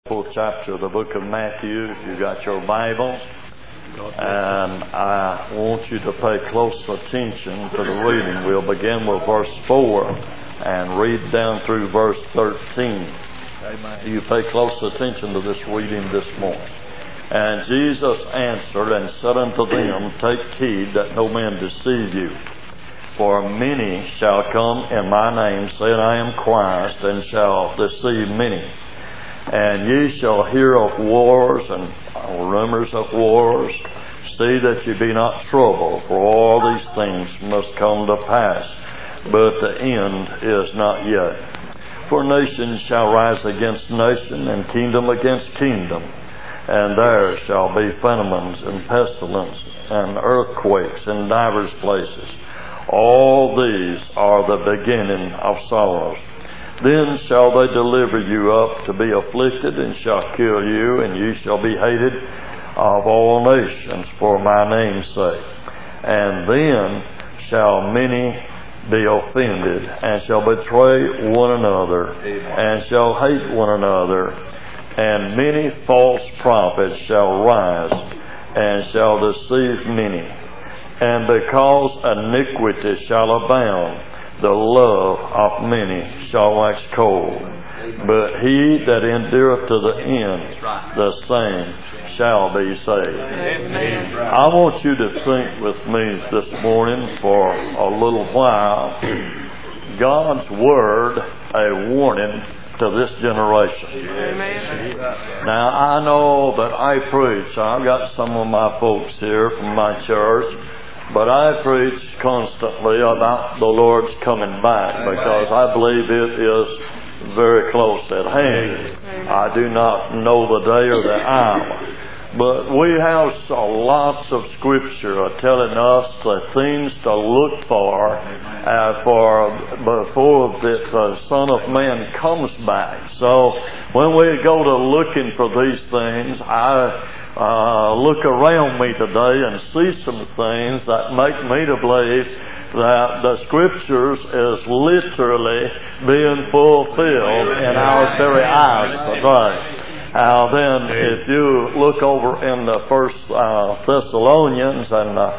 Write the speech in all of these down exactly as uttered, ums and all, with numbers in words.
Fourth chapter of the book of Matthew, if you got your Bible, and I want you to pay close attention to the reading. We'll begin with verse four and read down through verse thirteen. Amen. You pay close attention to this reading this morning. And Jesus answered and said unto them, Take heed that no man deceive you. For many shall come in my name, saying, I am Christ, and shall deceive many. And ye shall hear of wars and rumors of wars. See that ye be not troubled, for all these things must come to pass, but the end is not yet. For nation shall rise against nation, and kingdom against kingdom. And there shall be famines and pestilence and earthquakes in divers places. All these are the beginning of sorrows. Then shall they deliver you up to be afflicted, and shall kill you, and ye shall be hated of all nations for my name's sake. And then shall many be offended, and shall betray one another, and shall hate one another. And many false prophets shall rise, and shall deceive many. And because iniquity shall abound, the love of many shall wax cold. But he that endureth to the end, the same shall be saved. Amen. I want you to think with me this morning for a little while. God's Word, a warning to this generation. Amen. Now, I know that I preach. I've got some of my folks here from my church. But I preach constantly about the Lord's coming back because I believe it is very close at hand. I do not know the day or the hour. But we have so lots of Scripture telling us the things to look for uh, for before the, the Son of Man comes back. So when we go to looking for these things, I Uh, look around me today and see some things that make me to believe that the Scriptures is literally being fulfilled in our very eyes today. Now uh, then, if you look over in the First uh, Thessalonians and uh,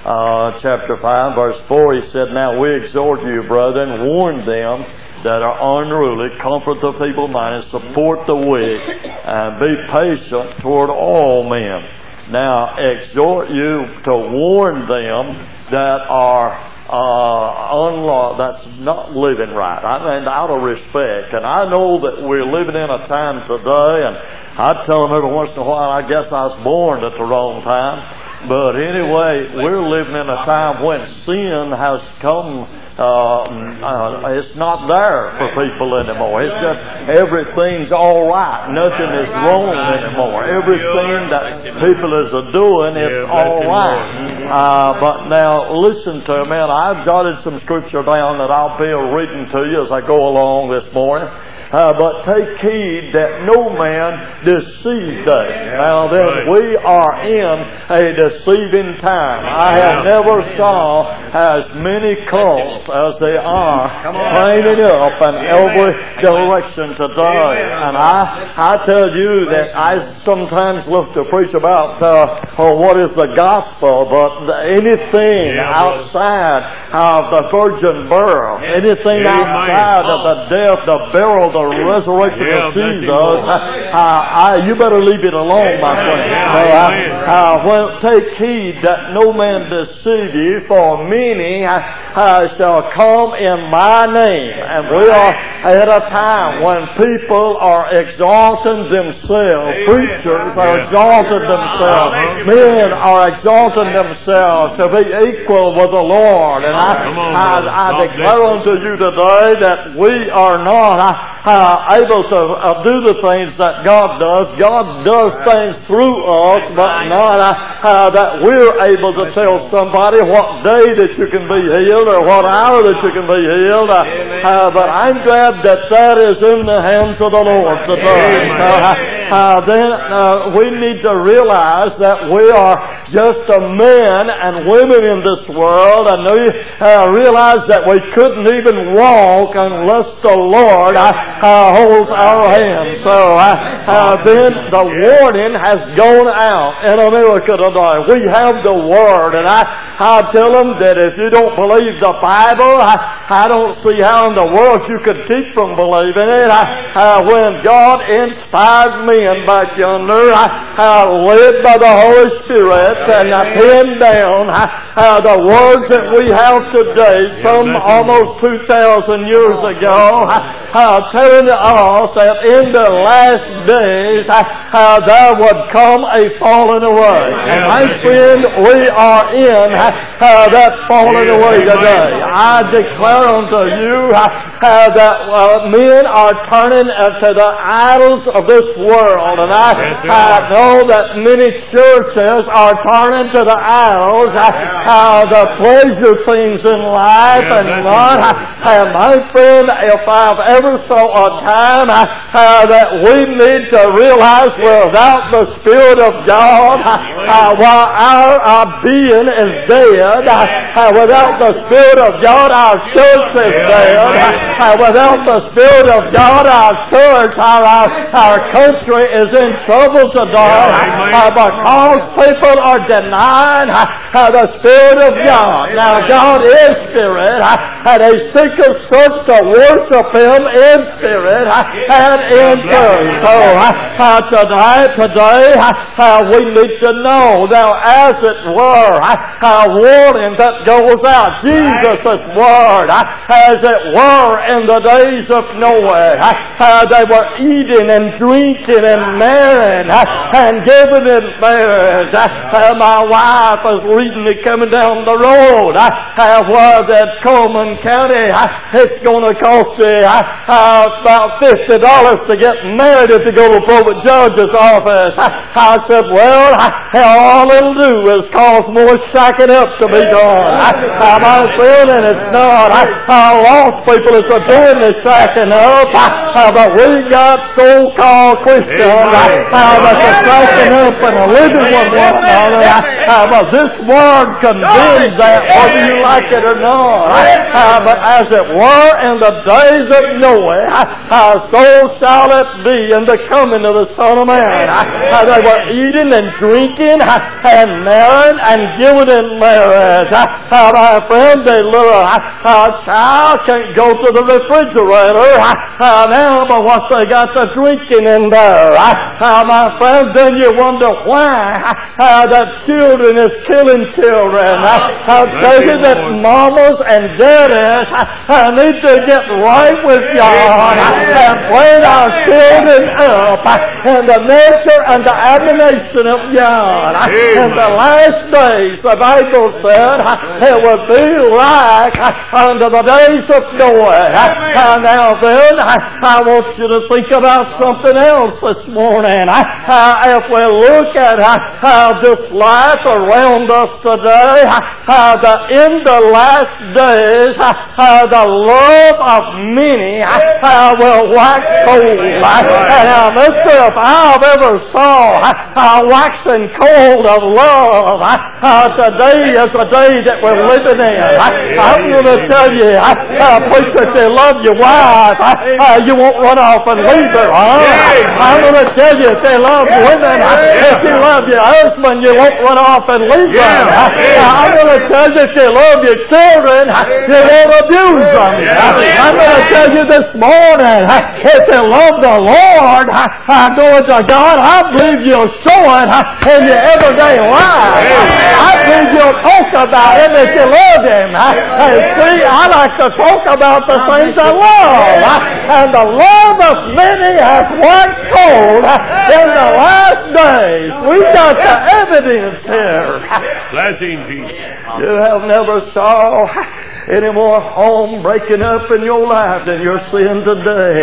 uh, chapter five, verse four, he said, Now we exhort you, brethren, warn them that are unruly, comfort the feeble-minded, support the weak, and be patient toward all men. Now, exhort you to warn them that are uh, unlaw, that's not living right. I mean, out of respect. And I know that we're living in a time today, and I tell them every once in a while, I guess I was born at the wrong time. But anyway, we're living in a time when sin has come. Uh, uh, it's not there for people anymore. It's just everything's all right. Nothing is wrong anymore. Everything that people is doing is all right. Uh, but now listen to me, and I've jotted some Scripture down that I'll be reading to you as I go along this morning. Uh, but take heed that no man deceive thee. Now then, we are in a deceiving time. I have never saw as many cults as they are training up in every direction today. And I, I tell you that I sometimes look to preach about uh, oh, what is the gospel, but anything outside of the virgin birth, anything outside of the death, the burial, the resurrection yeah, of Jesus, uh, uh, you better leave it alone, my friend. Uh, uh, well, take heed that no man deceive you, for many uh, uh, shall come in my name. And we are at a time when people are exalting themselves. Preachers are exalting themselves. Men are exalting themselves to be equal with the Lord. And I, I, I declare unto you today that we are not uh, uh, able to uh, do the things that God does. God does things through us, but not uh, uh, that we're able to tell somebody what day that you can be healed or what hour that you can be healed. Uh, uh, but I'm glad that that is in the hands of the Lord today. Uh, uh, then uh, we need to realize that we are just a men and women in this world, and we uh, realize that we couldn't even walk unless the Lord uh, uh, holds our hand. So uh, uh, then the warning has gone out in America today. We have the Word, and I, I tell them that if you don't believe the Bible, I, I don't see how in the world you could keep from believing it. I, uh, when God inspired men back yonder, I, uh, led by the Holy Spirit, and I pinned down uh, uh, the words that we have today, some almost two thousand years ago, uh, uh, telling us that in the last days uh, uh, there would come a falling away. And my friend, we are in uh, uh, that falling away today. I declare unto you uh, uh, that uh, men are turning uh, to the idols of this world, and I, I know that many churches are turning to the idols, uh, uh, the pleasure things in life, and not. Uh, my friend, if I've ever saw a time uh, uh, that we need to realize without the Spirit of God, uh, uh, while our, our being is dead, uh, uh, without the Spirit of God, our church is dead. Uh, without the Spirit of God, our church, our, our, our country is in trouble today, uh, because people are denying uh, uh, the Spirit of God. Now, God is Spirit, uh, and He seeketh such to worship Him in spirit uh, and in truth. So uh, uh, today, today uh, uh, we need to know, now as it were, uh, a warning that goes out. Jesus' word, uh, as it were in the days of Noah, uh, uh, they were eating and drinking and marrying uh, and giving in marriage. Uh, uh, my wife was reading it coming down the road uh, uh, where that Coleman County, uh, it's going to cost you uh, uh, about fifty dollars to get married if you go to the judge's office. Uh, I said, well, uh, all it'll do is cause more shacking up to be done. Uh, uh, my friend, and it's not. Uh, uh, lost people is doing the shacking up, uh, uh, but we got so-called Christians uh, uh, that's a shacking up and a living with one another. Uh, uh, but this word condemns that whether you like it or not. Uh, uh, but as it were in the days of Noah, uh, uh, so shall it be in the coming of the Son of Man. Uh, uh, they were eating and drinking uh, and marrying and giving in marriage. Uh, uh, my friend, the little uh, uh, child can't go to the refrigerator uh, uh, now, but what they got the drinking in there. Uh, uh, my friend, then you wonder why uh, that children is killing children. Uh, I'll tell you that mamas and daddies uh, need to get right with God uh, and bring our children up uh, in the nature and the admonition of God. Uh, in the last days, the Bible said uh, it would be like uh, under the days of Noah. Uh, now then, uh, I want you to think about something else this morning. Uh, uh, if we look at uh, uh, this life around us today, uh, uh, the, in the last days, uh, uh, the love of many uh, uh, will wax cold. Uh, now, mister, if I've ever saw uh, uh, waxing cold of love, uh, uh, today is the day that we're living in. Uh, I'm going to tell you, uh, uh, preacher, if you love your wife, uh, uh, you won't run off and leave her. Huh? I'm going to tell you, if they love women, uh, if you love your husband, you won't run off and leave them. Uh, I'm going to tell you, if you love your children, uh, you won't abuse them. Uh, I'm going to tell you this morning, uh, if you love the Lord, uh, uh, going to God, I believe you'll show it uh, in your everyday life. Uh, I believe you'll talk about Him if you love Him. Uh, uh, see, I like to talk about the things I love. Uh, and the love of many has waxed cold uh, in the last days. We got the evidence here. Blessing peace. You have never saw any more home breaking up in your life than you're seeing today.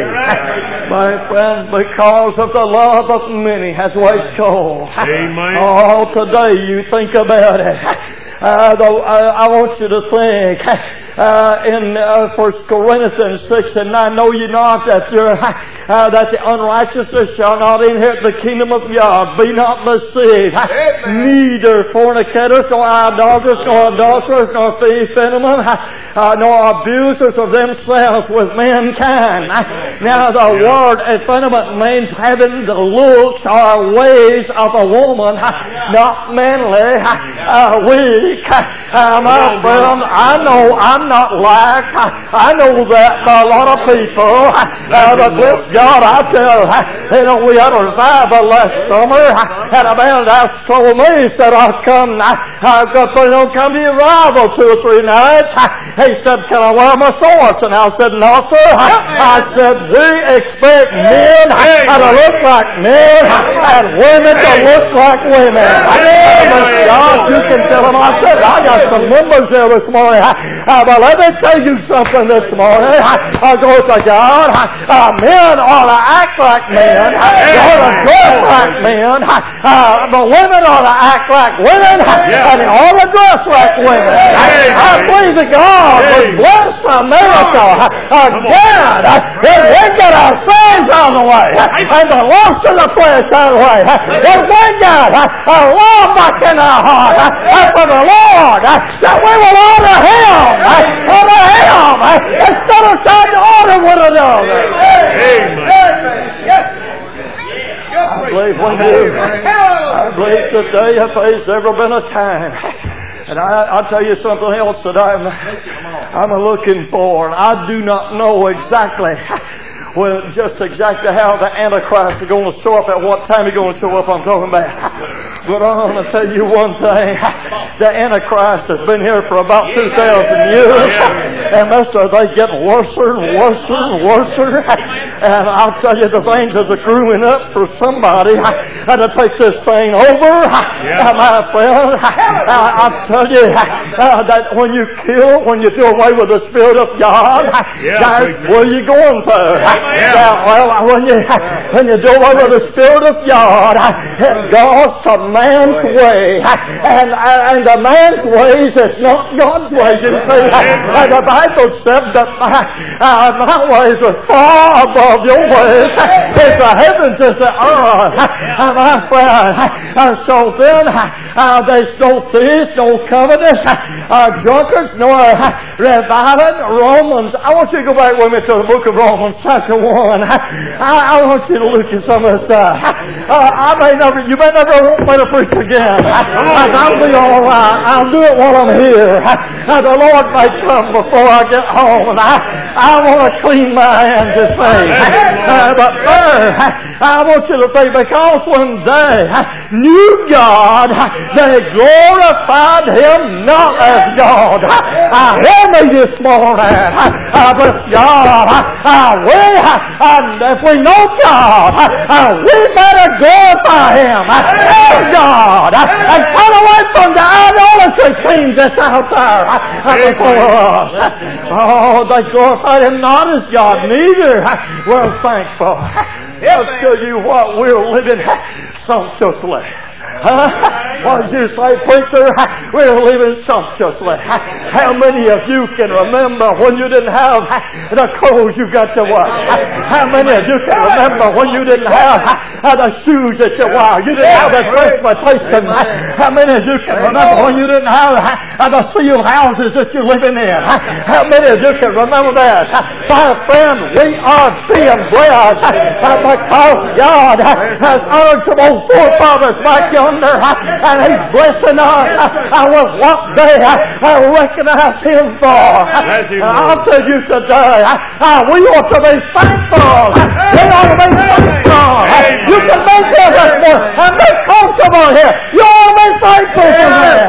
My friend, because of the love of many has waxed cold. Amen. Oh, today you think about it. Uh, the, uh, I want you to think uh, in uh, First Corinthians six and nine, know ye not that, uh, that the unrighteousness shall not inherit the kingdom of God? Be not deceived. Neither fornicators, nor idolaters, nor adulterers, nor effeminate, uh, nor abusers of themselves with mankind. Now the word effeminate means having the looks or ways of a woman, not manly, uh, weak. Uh, my friend, I know I'm not like, I know that a lot of people, uh, but with God, I tell you, you know, we had a revival last summer, and a man that told me, said, I'll come, I've got to you know, come to your revival two or three nights. He said, can I wear my shorts? And I said, no, sir. I said, we expect men to look like men, and women to look like women. God, you can tell them, I said, I got some members here this morning, uh, but let me tell you something this morning. I go to God, uh, men ought to act like men, they ought to dress like men, uh, but women ought to act like women, and they ought to dress like women. I believe that God would bless America again, if we get our sins out of the way, and the lust of the flesh out of the way, if we get a love back in our heart for the Lord, that we will honor Him, honor Him, instead of trying to honor one another. I believe one day, I believe today if there's ever been a time, and I, I'll tell you something else that I'm, I'm looking for, and I do not know exactly, well, just exactly how the Antichrist is going to show up, at what time he's going to show up, I'm talking about. But I'm going to tell you one thing. The Antichrist has been here for about two thousand years. And mister, they get worse and worse and worse. And I'll tell you, the things that are growing up for somebody uh, to take this thing over. Uh, my friend, uh, I'll tell you uh, that when you kill, when you do away with the Spirit of God, that's where you're going to. Yeah. Now, well, when you, when you do away with the Spirit of God, it goes to man's way. And, and the man's ways is not God's ways. You see, and the Bible said that my, uh, my ways are far above your ways. It's the heavens, it's the earth. Uh, my friend, uh, so then, uh, there's no thieves, no covetous, uh, drunkards, nor uh, revilers. Romans, I want you to go back with me to the book of Romans, chapter one. I, I want you to look at some of this stuff. Uh, I may never, you may never want me to preach again. I, I'll be all right. I'll do it while I'm here. Uh, the Lord may come before I get home, and I, I want to clean my hands this thing. Uh, but first, I want you to think, because when they knew God, they glorified Him not as God. I hear me this morning. Uh, but God, uh, we And if we know God, uh, we better glorify Him as God and turn away from the idolatry things that's out there uh, before us. Oh, they glorified Him not as God, neither we're thankful. I'll tell you what, we're living sumptuously. Huh? What did you say, preacher? We're living sumptuously. How many of you can remember when you didn't have the clothes you got to wear? How many of you can remember when you didn't have the shoes that you wear? You didn't have the transportation. How many of you can remember when you didn't have the sealed houses that you're living in? How many of you can remember that? My friend, we are being blessed because God has honored some old forefathers back yonder, and He's blessing us uh, with what they uh, recognize Him for. I'll tell you today, uh, we ought to be thankful. We ought to be thankful. You can make it this morning and be comfortable here. You ought to be thankful for that.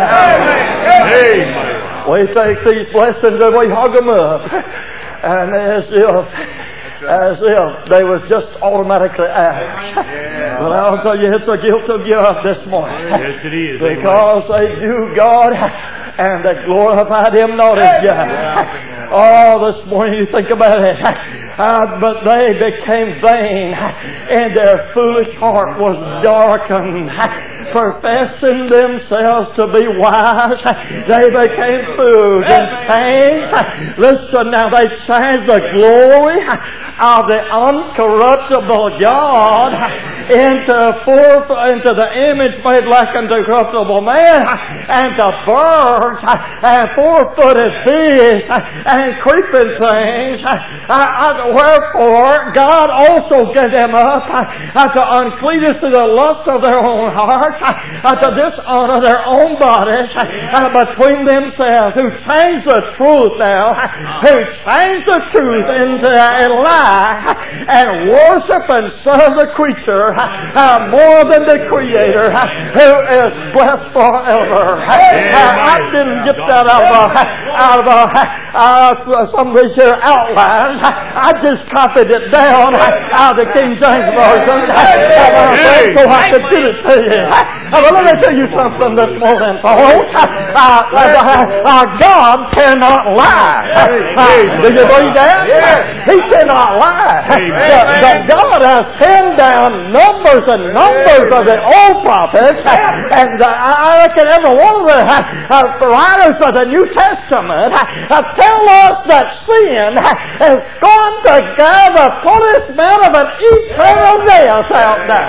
We take these blessings and we hug them up, and as if As if they was just automatically ours. Yeah. But I'll tell you, it's a guilt of God this morning. Yes, it is. Because they do God and they glorified Him not as God. Oh, this morning you think about it. Uh, but they became vain, and their foolish heart was darkened. Professing themselves to be wise, they became fools and changed. Listen now, they changed the glory of the uncorruptible God into four, into the image made like unto corruptible man, and to birds, and four-footed fish, and creeping things. Wherefore God also gave them up to uncleanness, to the lust of their own hearts, to dishonor their own bodies between themselves, who changed the truth now, who changed the truth into a lie, and worship and serve the creature more than the Creator, who is blessed forever. I didn't get that out of, out of uh, some of these here outlines. I just copied it down out of the King James Version so I could get it to you. Now, let me tell you something this morning, folks. Uh, uh, uh, God cannot lie. Uh, do you believe that? He cannot lie. The, the God has pinned down numbers and numbers of the old prophets, and uh, I reckon every one of the uh, writers of the New Testament uh, tell us that sin is going to give the punishment of an eternal death out there.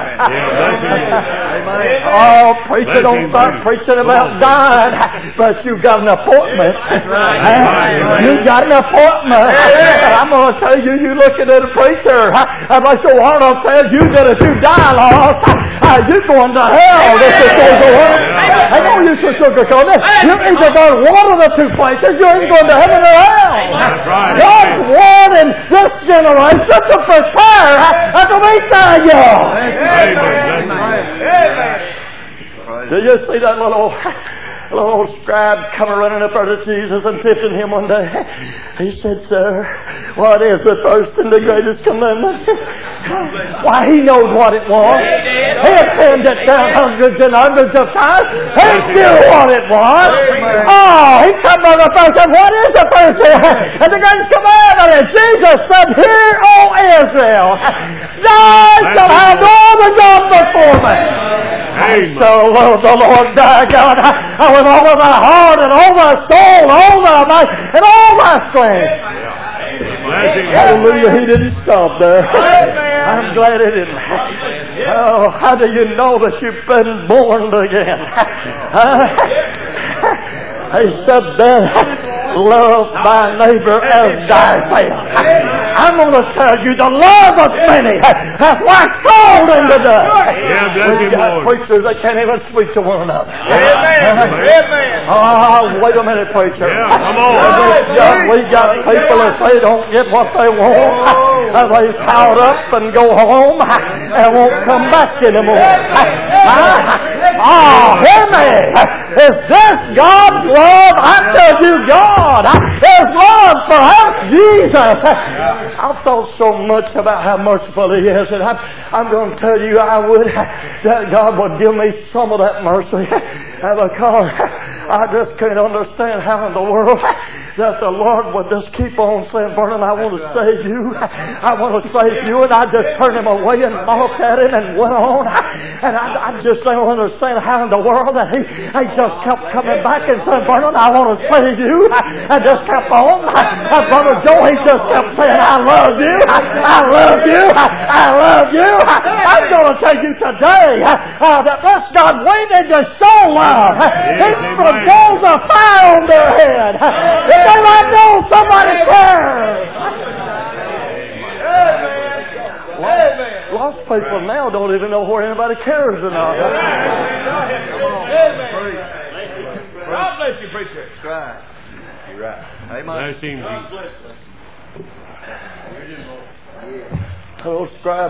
Oh, preacher, don't start preaching about dying, but you got an appointment. You got an appointment. And I'm going to tell you, you looking at a preacher, and like your Arnold says, you that if you die lost, uh, you're going to hell. This is going to work. I know you should sugarcoat it. You're either going to one of the two places, you're either going to heaven or hell. God's word in this generation to prepare to meet you. Did you see that little little old scribe coming running up there to Jesus and tipping him one day? He said, "Sir, what is the first and the greatest commandment?" Why, he knows what it was. He had penned it down hundreds and hundreds of times. He knew what it was. Oh, he come on up and said, "What is the first and the greatest commandment?" And Jesus said, "Hear, O Israel, thou shalt have all the God before me." I so love the Lord thy God with all of my heart and all my soul and all my might and all my strength. Hallelujah, he didn't stop there. I'm glad he didn't. Oh, how do you know that you've been born again? He said then, love thy neighbor as thyself. I'm going to tell you, the love of many has waxed cold in the dust. Yeah, bless We've you, got Lord. preachers that can't even speak to one another. Amen. Amen. Oh, wait a minute, preacher. Yeah, come on. We got, we got people that they don't get what they want. Uh, they pout up and go home and won't come back anymore. Oh, hear me. Is this God's love? I tell you, God is love for us, Jesus. I've thought so much about how merciful He is, and I'm, I'm going to tell you, I would that God would give me some of that mercy, because I just can't understand how in the world that the Lord would just keep on saying, "Vernon, I want to save you. I want to save you," and I just turned Him away and mocked at Him and went on, and I, I just don't understand how in the world that He, he just kept coming back and saying, "Vernon, I want to save you," and just kept on. And Brother Joe, he just kept saying, "I love you, I love you, I love you." I'm going to tell you today uh, that this God waited to show love. He blows a fire on their head. Because I know somebody cares. Lost, lost people now don't even know where anybody cares or not. God bless you, preacher. That's right. You're right. Amen. Bless him, Jesus. Old scribe,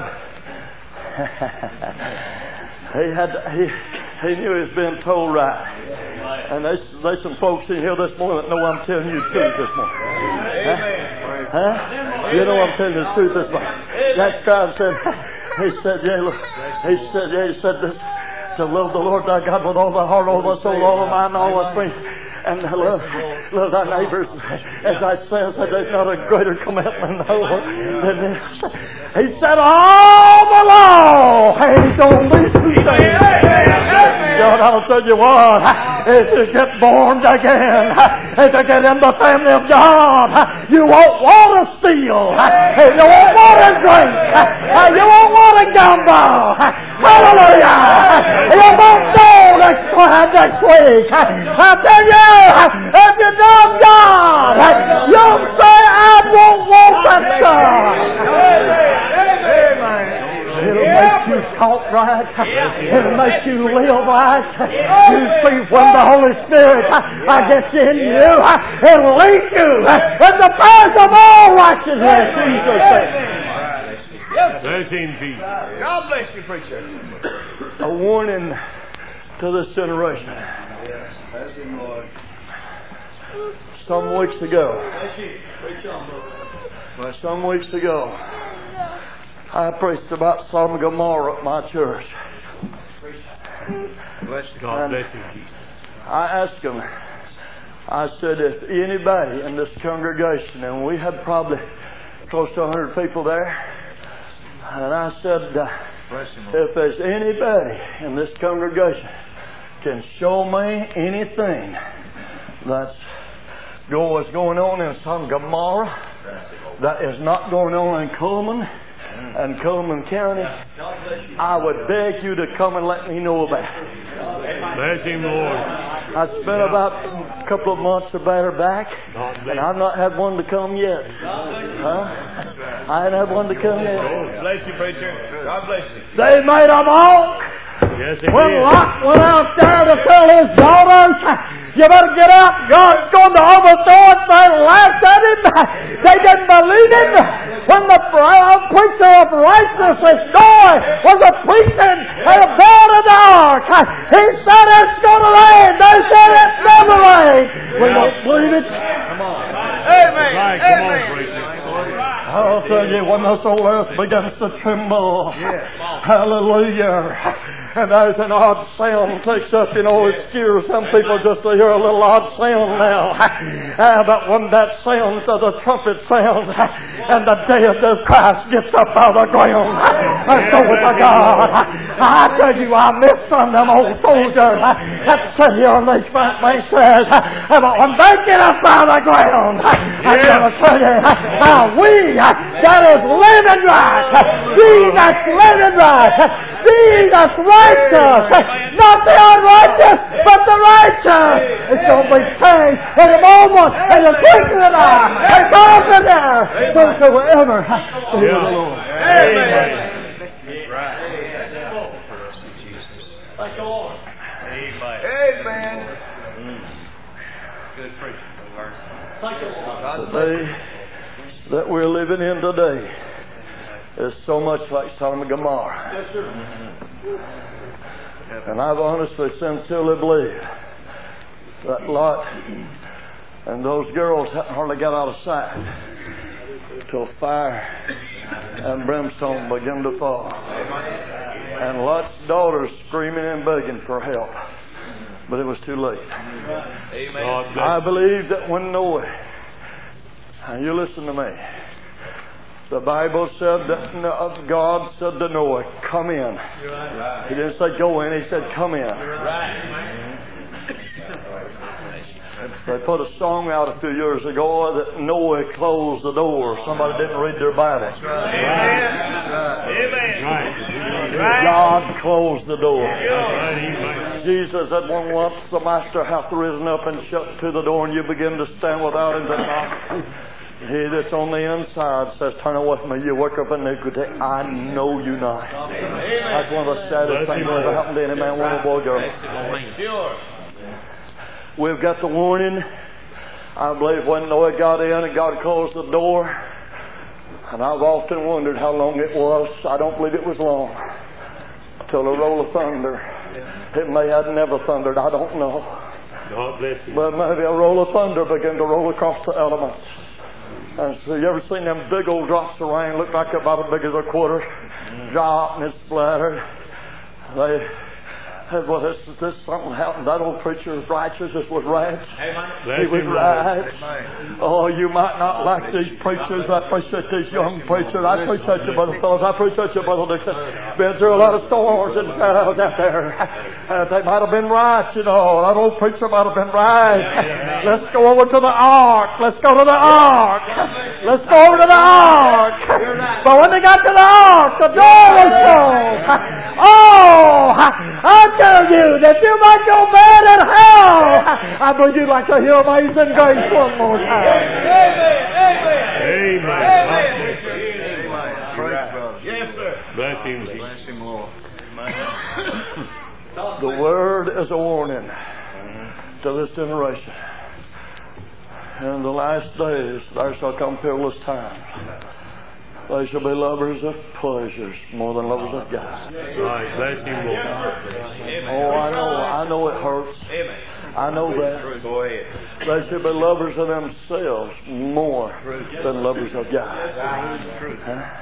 he had he he knew he was being told right, and there's there's some folks in here this morning that know I'm telling you the truth this morning. Huh? Huh? You know I'm telling you the truth this morning. That scribe said, he said, yeah, look, he said, yeah, he said this, to love the Lord thy God with all thy heart, all thy soul, all thy mind, all thy strength. And love, love thy neighbors. As I said, there's not a greater commandment than this. He said, all the law hangs on these two things. God, I'll tell you what, is to get born again, is to get in the family of God. You won't want to steal. You won't want to drink. You won't want to gamble. Hallelujah. You won't go next time next week. I tell you, if you love God, you'll say, I won't want that stuff. It'll make you talk right. It'll make you live right. You see, when the Holy Spirit I gets in you, it'll lead you in the path of all righteousness. Jesus said. Thirteen feet. God bless you, preacher. A warning to this generation. Some weeks ago, some weeks ago, I preached about Sodom and Gomorrah at my church. God bless you, Jesus. I asked them, I said, if anybody in this congregation, and we had probably close to one hundred people there, and I said, uh, if there's anybody in this congregation can show me anything that's go, what's going on in Sodom and Gomorrah that is not going on in Coleman and Coleman County, I would beg you to come and let me know about it. Bless him, Lord. I spent about a couple of months about her back, and I've not had one to come yet. Huh? I ain't had one to come yet. Bless you, preacher. God bless you. They made a mock. Yes, it When is. Lot went out there to tell his daughters, you better get up, God's going to overthrow it, they laughed at him. They didn't believe him. When the preacher of righteousness, Noah, was a preaching and a build of the ark, he said it's going to rain. They said it never rained. We don't believe it. Come on. Amen. Right, come on, preacher. I'll tell you, when this old earth begins to tremble, hallelujah, and there's an odd sound takes up, you know, it scares some people just to hear a little odd sound now. Uh, but when that sounds of the trumpet sound, and the dead of Christ gets up out of the ground, and so with the God, I tell you, I miss some of them old soldiers that sit here on these front benches, but when they get up out of the ground, I'm going to tell you, how we that is living right, Jesus living right, Jesus righteous, not the unrighteous, but the righteous. It's going to be changed in a moment, in a twinkling of an eye, and God in there, whosoever see the Lord. Amen. Right. Thank the Lord. Amen. Amen. Good preaching. Thank you, Lord. Today that we're living in today is so much like Sodom and Gomorrah. Yes, sir. And I've honestly, sincerely believed that Lot and those girls hadn't hardly got out of sight till fire and brimstone began to fall. And Lot's daughters screaming and begging for help. But it was too late. Amen. I believe that when Noah, and you listen to me, the Bible said that God said to Noah, come in. He didn't say go in, he said come in. They put a song out a few years ago that Noah closed the door. Somebody didn't read their Bible. Amen. God closed the door. Jesus said, when once the Master hath risen up and shut to the door, and you begin to stand without him to knock, he that's on the inside says, turn away from me, you worker of iniquity, I know you not. That's one of the saddest things that ever happened to any man, woman, boy, girl. We've got the warning. I believe when Noah got in and God closed the door, and I've often wondered how long it was. I don't believe it was long. Till a roll of thunder. It may have never thundered, I don't know. God bless you. But maybe a roll of thunder began to roll across the elements. And so you ever seen them big old drops of rain look like about as big as a quarter? Drop and it splattered. They Well, this, this something happened. That old preacher was righteous. This was ranch. Bless He was him, right. Amen. Oh, you might not like these preachers. I appreciate these young preachers. I appreciate you, Brother Phillips. I appreciate you, Brother Dixon. Been through a lot of storms and trials out there. Uh, they might have been right, you know. That old preacher might have been right. Let's go over to the ark. Let's go to the ark. Let's go over to the ark. But when they got to the ark, the door was closed. Oh, I tell you that you might go bad in hell. I believe you'd like to hear Amazing Grace one more time. Amen. Amen. Amen. Praise God. Yes, sir. Bless him. Bless him, Lord. The Word is a warning to this generation. In the last days, there shall come perilous times. They shall be lovers of pleasures more than lovers of God. Right. Bless him, Lord. Oh, I know. I know it hurts. I know that. Go ahead. They should be lovers of themselves more than lovers of God. Huh?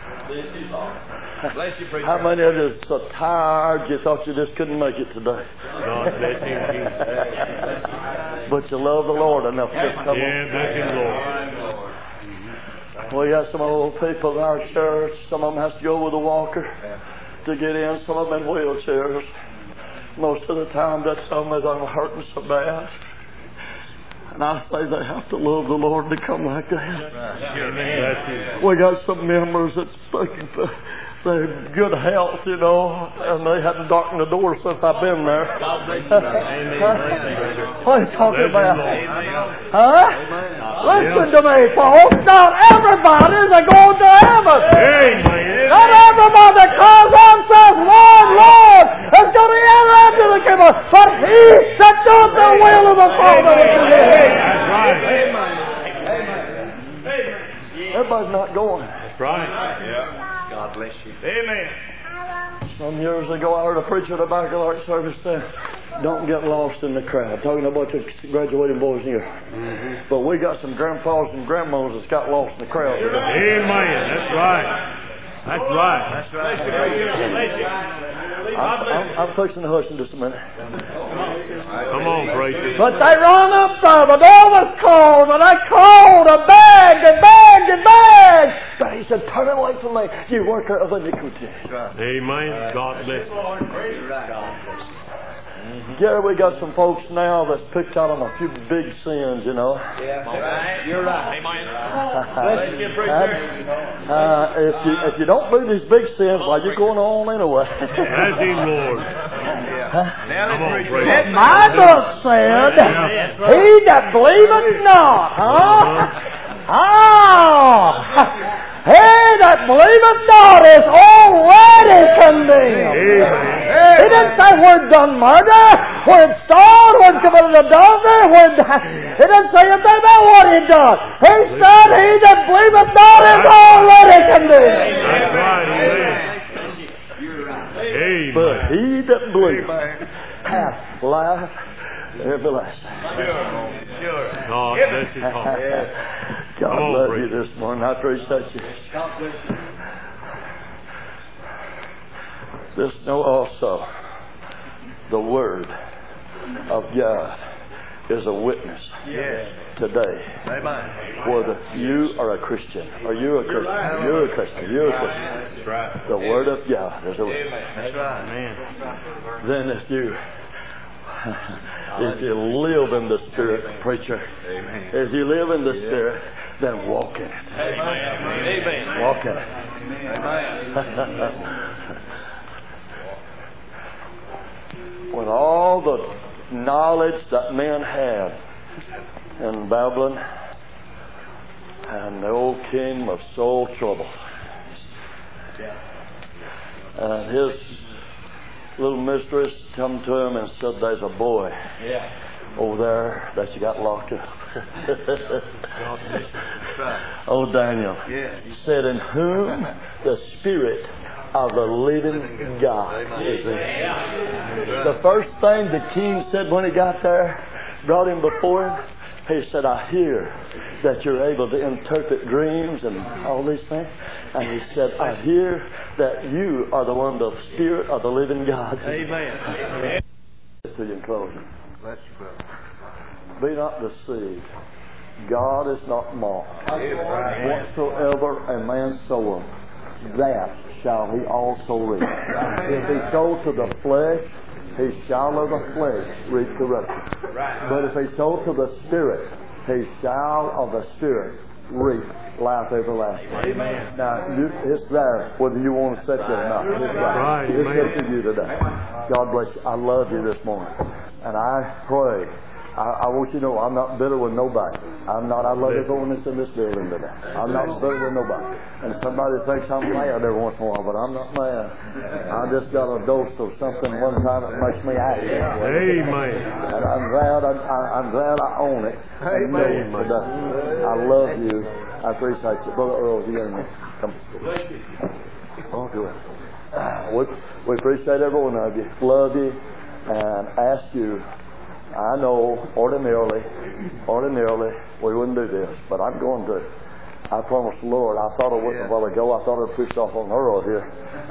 How many of you are so tired you thought you just couldn't make it today? God bless him, Jesus. But you love the Lord enough to come Yeah, on. bless him, Lord. We got some old people in our church. Some of them have to go with a walker to get in. Some of them in wheelchairs. Most of the time, that's some of them hurting so bad. And I say they have to love the Lord to come like that. We got some members that's thinking for their good health, you know, and they hadn't darkened the door since I've been there. What are you talking about? Huh? Listen to me, folks. Not everybody's a going to heaven. Not everybody that calls on says, Lord, Lord, is going to enter into the kingdom. But he that does the will of the Father is in heaven. That's right. Everybody's not going. That's right. Yeah. God bless you. Amen. Some years ago, I heard a preacher at a back of our service say, don't get lost in the crowd. Talking about the graduating boys here. Mm-hmm. But we got some grandpas and grandmas that's got lost in the crowd today. Amen. That's right. That's right. That's right. I'm, I'm, I'm fixing to hush in just a minute. Come on, preacher. But they run up there. The door was called, and I called and begged and begged and begged. But he said, turn away from me, you worker of iniquity. Amen. God bless you. Yeah, we got some folks now that's picked out on a few big sins, you know. Yeah, right. You're right. Amen. uh, if you if you don't do these big sins, why you going on anyway? Bless him, Lord. Come on, preacher. My book said, he that believeth not, huh? Oh! He that believeth not is already condemned. Amen. He didn't say we're done murder, we're stoned, we're committed adultery, we're He didn't say anything about what he done. He said he that believeth not is already condemned. That's right. Amen. But he that believeth hath life everlasting. Sure. God bless you, Tom. God Come on, love preacher. you this morning. I appreciate you. This know also the Word of God is a witness Yes. today. Amen. Whether you are a Christian or you're a Christian, you're a Christian, you're a Christian. That's right. The Word of God is a witness. That's right. Then if you if you live in the Spirit, preacher, Amen. if you live in the Spirit, then walk in it. Amen. Walk in it. Amen. With all the knowledge that men had in Babylon, and the old king was so troubled. And his little mistress come to him and said, there's a boy over there that you got locked up. Oh, Daniel. He said, in whom the Spirit of the living God is in. The first thing the king said when he got there, brought him before him, He said, I hear that you're able to interpret dreams and all these things. And he said, I hear that you are the one, the Spirit of the living God. Amen. To you in closing. Be not deceived. God is not mocked. Whatsoever a man soweth, that shall he also reap. If he sow to the flesh, he shall of the flesh reap corruption. But if he sow to the Spirit, he shall of the Spirit reap life everlasting. Amen. Now, you, it's there whether you want to set it or not. It's there. Right. It's Amen. up to you today. God bless you. I love you this morning. And I pray. I, I want you to know I'm not bitter with nobody. I'm not. I love everyone that's in this building today. I'm not bitter with nobody. And somebody thinks I'm mad every once in a while, but I'm not mad. I just got a dose of something one time that makes me act. Amen. And I'm glad. I, I, I'm glad I own it. Amen. I love you. I appreciate you, Brother Earl. You got me. Come. Oh, good. We, we appreciate every one of you. Love you, and ask you. I know ordinarily, ordinarily we wouldn't do this, but I'm going to. I promised the Lord. I thought I wouldn't a while ago. I thought I'd push off on Earl here.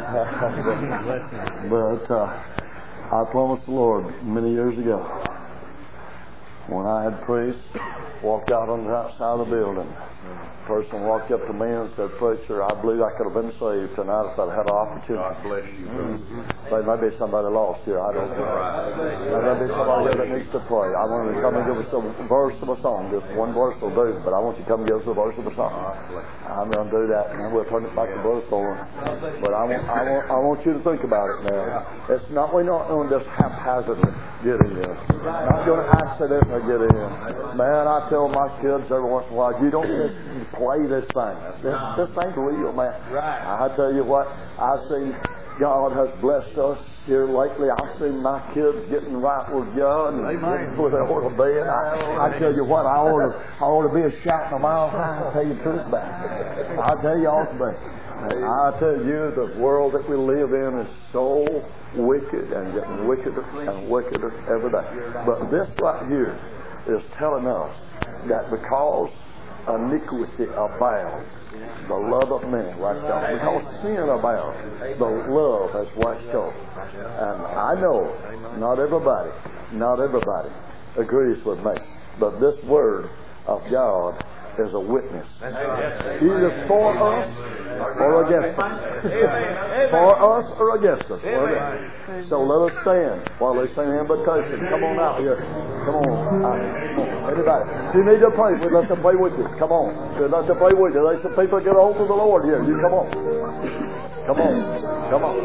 but uh, I promised the Lord many years ago when I had priests walked out on the outside of the building. A person walked up to me and said, Preacher, I believe I could have been saved tonight if I'd had an opportunity. God bless you, brother. Mm-hmm. There may be somebody lost here. I don't know. There may be somebody here that needs to pray. I want you to come and give us a verse of a song. Just one verse will do, but I want you to come and give us a verse of a song. I'm going to do that, and we'll turn it back to Brother Thorne. But I want, I want, I want you to think about it now. It's not, we're not going to just haphazardly get in. Not going to accidentally get in. Man, I tell my kids every once in a while, you don't just play this thing. This, this thing's real, man. I tell you what, I see God has blessed us here lately. I've seen my kids getting right with God and getting where they ought to be. And I, I tell you what, I ought to, I ought to be a shouting a mile high and tell you the truth about it. I tell you, I ought to be. I tell you, the world that we live in is so wicked and getting wickeder and wickeder every day. But this right here is telling us that because iniquity abounds, the love of men waxed out. Because sin abounds, the love has waxed out. And I know not everybody, not everybody agrees with me, but this word of God is a witness, either for us or against us. For us or against us. So let us stand while they sing the invitation. Come on out here. Come on. Uh, Everybody. If you need to pray, we'd love to pray with you. Come on. We'd love to pray with you. There's some people get a hold of the Lord here. You come on. Come on. Come on.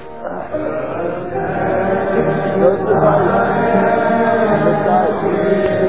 Just a night.